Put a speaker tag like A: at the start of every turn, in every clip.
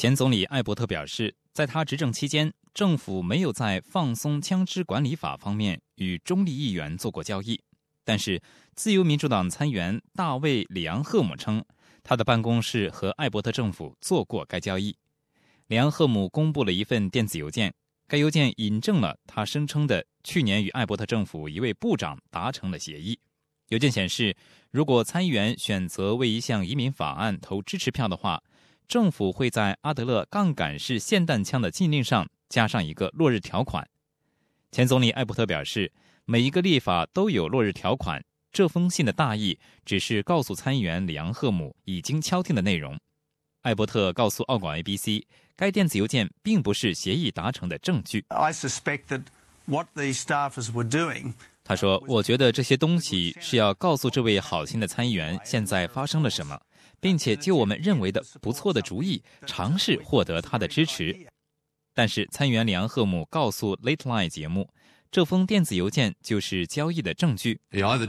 A: 前总理艾伯特表示，在他执政期间，政府没有在放松枪支管理法方面与中立议员做过交易。但是，自由民主党参议员大卫·里昂赫姆称，他的办公室和艾伯特政府做过该交易。里昂赫姆公布了一份电子邮件，该邮件引证了他声称的去年与艾伯特政府一位部长达成了协议。邮件显示，如果参议员选择为一项移民法案投支持票的话，政府会在阿德勒杠杆式霰弹枪的禁令上加上一个落日条款。前总理艾伯特表示，每一个立法都有落日条款，这封信的大意只是告诉参议员里昂赫姆已经敲定的内容。艾伯特告诉澳广 ABC， 该电子邮件并不是协议达成的证据。他说，我觉得这些东西是要告诉这位好心的参议员现在发生了什么，并且就我们认为的不错的主意尝试获得他的支持。但是参议员里昂赫姆告诉 Late Line 节目，这封电子邮件就是交易的证据。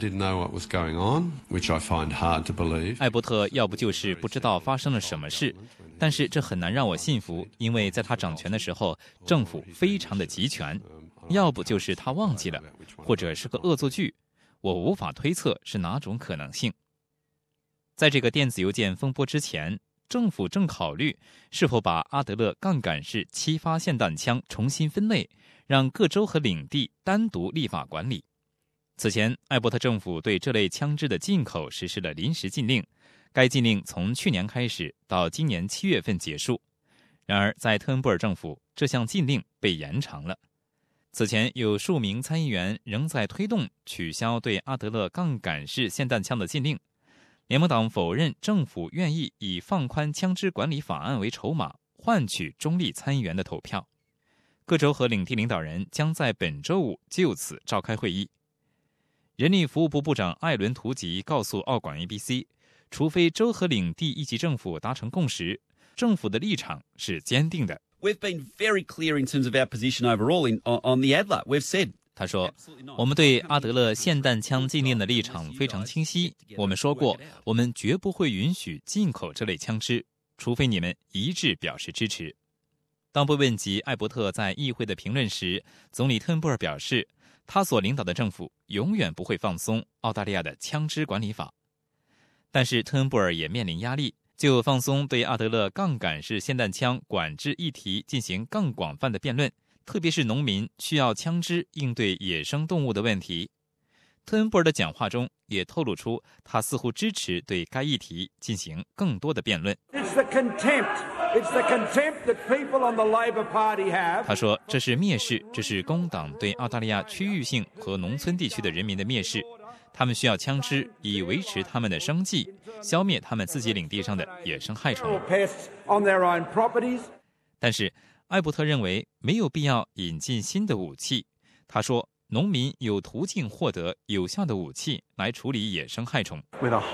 A: 艾伯特要不就是不知道发生了什么事，但是这很难让我信服，因为在他掌权的时候，政府非常的集权。要不就是他忘记了，或者是个恶作剧，我无法推测是哪种可能性。在这个电子邮件风波之前，政府正考虑是否把阿德勒杠杆式7发霰弹枪重新分类，让各州和领地单独立法管理。此前，艾伯特政府对这类枪支的进口实施了临时禁令，该禁令从去年开始到今年7月份结束。然而，在特恩布尔政府，这项禁令被延长了。此前有数名参议员仍在推动取消对阿德勒杠杆式霰弹枪的禁令。联盟党否认政府愿意以放宽枪支管理法案为筹码，换取中立参议员的投票。各州和领地领导人将在本周五就此召开会议。人力服务部部长艾伦·图吉告诉澳广 ABC， 除非州和领地一级政府达成共识，政府的立场是坚定的。
B: We've been very clear in terms of our position overall on the ADLA. We've said，
A: 他说，我们对阿德勒霰弹枪禁令的立场非常清晰。我们说过，我们绝不会允许进口这类枪支，除非你们一致表示支持。当被问及艾伯特在议会的评论时，总理特恩布尔表示，他所领导的政府永远不会放松澳大利亚的枪支管理法。但是特恩布尔也面临压力，就放松对阿德勒杠杆式霰弹枪管制议题进行更广泛的辩论，特别是农民需要枪支应对野生动物的问题。特恩布尔的讲话中也透露出，他似乎支持对该议题进行更多的辩论。他说，这是蔑视，这是工党对澳大利亚区域性和农村地区的人民的蔑视。他们需要枪支以维持他们的生计，消灭他们自己领地上的野生害虫。但是艾伯特认为没有必要引进新的武器。他说，农民有途径获得有效的武器来处理野生害虫。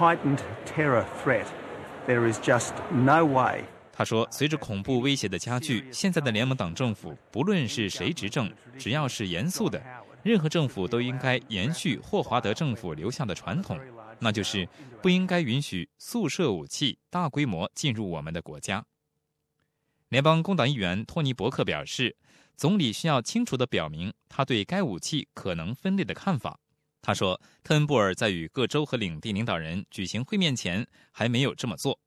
A: 他说，随着恐怖威胁的加剧，现在的联盟党政府不论是谁执政，只要是严肃的，任何政府都应该延续霍华德政府留下的传统，那就是不应该允许速射武器大规模进入我们的国家。联邦工党议员托尼·伯克表示，总理需要清楚地表明他对该武器可能分裂的看法。他说，特恩布尔在与各州和领地领导人举行会面前还没有这么做。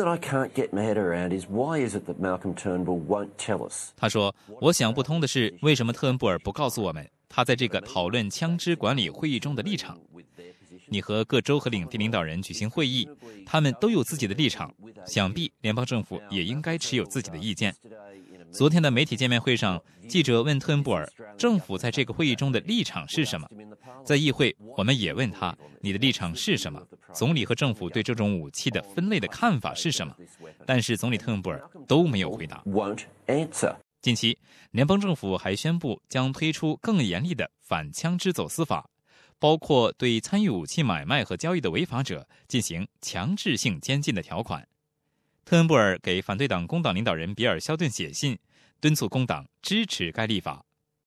A: 他说，我想不通的是，为什么特恩布尔不告诉我们他在这个讨论枪支管理会议中的立场。你和各州和领地领导人举行会议，他们都有自己的立场，想必联邦政府也应该持有自己的意见。昨天的媒体见面会上，记者问特恩布尔，政府在这个会议中的立场是什么？在议会，我们也问他，你的立场是什么？总理和政府对这种武器的分类的看法是什么？但是总理特恩布尔都没有回答。近期，联邦政府还宣布将推出更严厉的反枪支走私法，包括对参与武器买卖和交易的违法者进行强制性监禁的条款。特恩布尔给反对党工党领导人比尔·肖顿写信，敦促工党支持该立法。